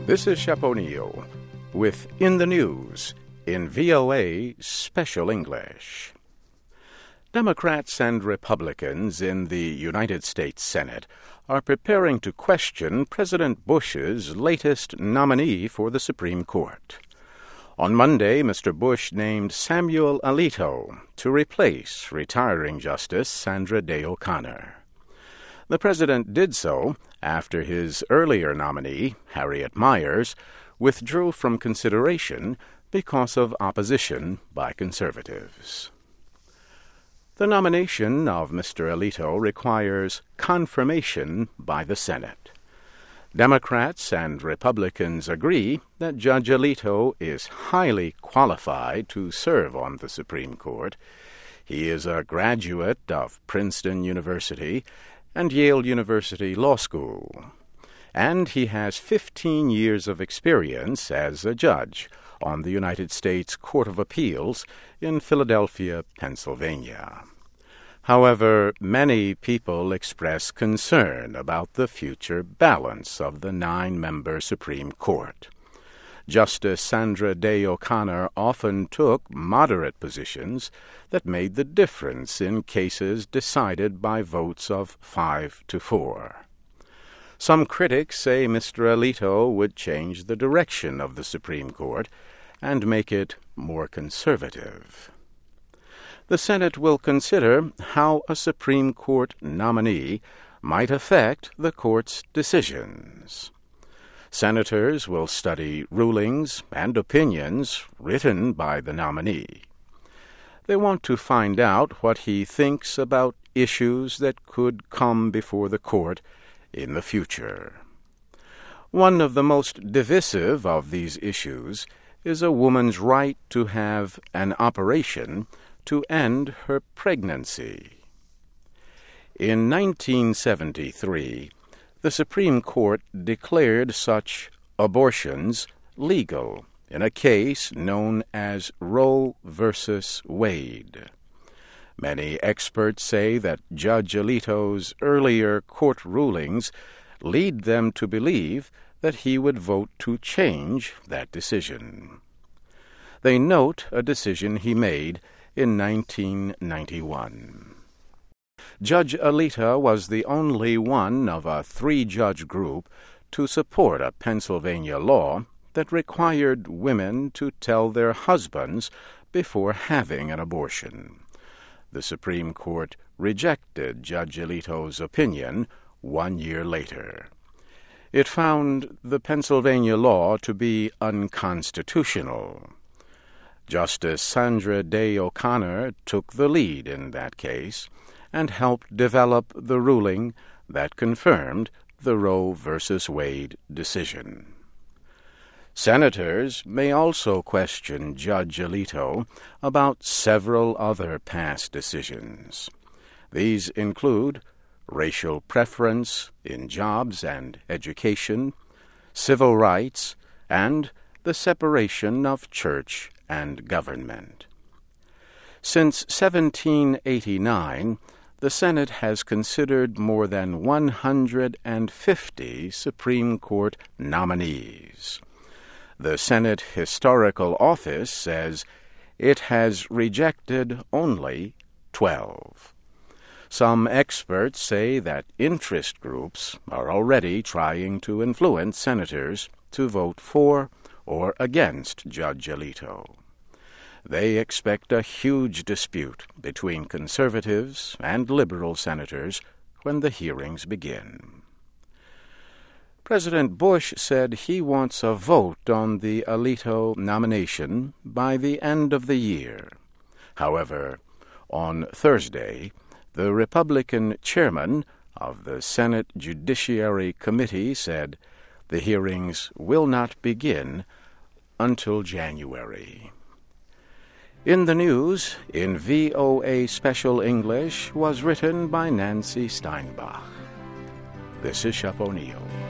This is Shep O'Neill with In the News in VOA Special English. Democrats and Republicans in the United States Senate are preparing to question President Bush's latest nominee for the Supreme Court. On Monday, Mr. Bush named Samuel Alito to replace retiring Justice Sandra Day O'Connor. The president did so after his earlier nominee, Harriet Miers, withdrew from consideration because of opposition by conservatives. The nomination of Mr. Alito requires confirmation by the Senate. Democrats and Republicans agree that Judge Alito is highly qualified to serve on the Supreme Court. He is a graduate of Princeton University and Yale University Law School, and he has 15 years of experience as a judge on the United States Court of Appeals in Philadelphia, Pennsylvania. However, many people express concern about the future balance of the 9-member Supreme Court. Justice Sandra Day O'Connor often took moderate positions that made the difference in cases decided by votes of 5-4. Some critics say Mr. Alito would change the direction of the Supreme Court and make it more conservative. The Senate will consider how a Supreme Court nominee might affect the court's decisions. Senators will study rulings and opinions written by the nominee. They want to find out what he thinks about issues that could come before the court in the future. One of the most divisive of these issues is a woman's right to have an operation to end her pregnancy. In 1973, the Supreme Court declared such abortions legal in a case known as Roe v. Wade. Many experts say that Judge Alito's earlier court rulings lead them to believe that he would vote to change that decision. They note a decision he made in 1991. Judge Alito was the only one of a 3-judge group to support a Pennsylvania law that required women to tell their husbands before having an abortion. The Supreme Court rejected Judge Alito's opinion 1 year later. It found the Pennsylvania law to be unconstitutional. Justice Sandra Day O'Connor took the lead in that case and helped develop the ruling that confirmed the Roe v. Wade decision. Senators may also question Judge Alito about several other past decisions. These include racial preference in jobs and education, civil rights, and the separation of church and government. Since 1789, the Senate has considered more than 150 Supreme Court nominees. The Senate Historical Office says it has rejected only 12. Some experts say that interest groups are already trying to influence senators to vote for or against Judge Alito. They expect a huge dispute between conservatives and liberal senators when the hearings begin. President Bush said he wants a vote on the Alito nomination by the end of the year. However, on Thursday, the Republican chairman of the Senate Judiciary Committee said the hearings will not begin until January. In the News, in VOA Special English, was written by Nancy Steinbach. This is Shep O'Neill.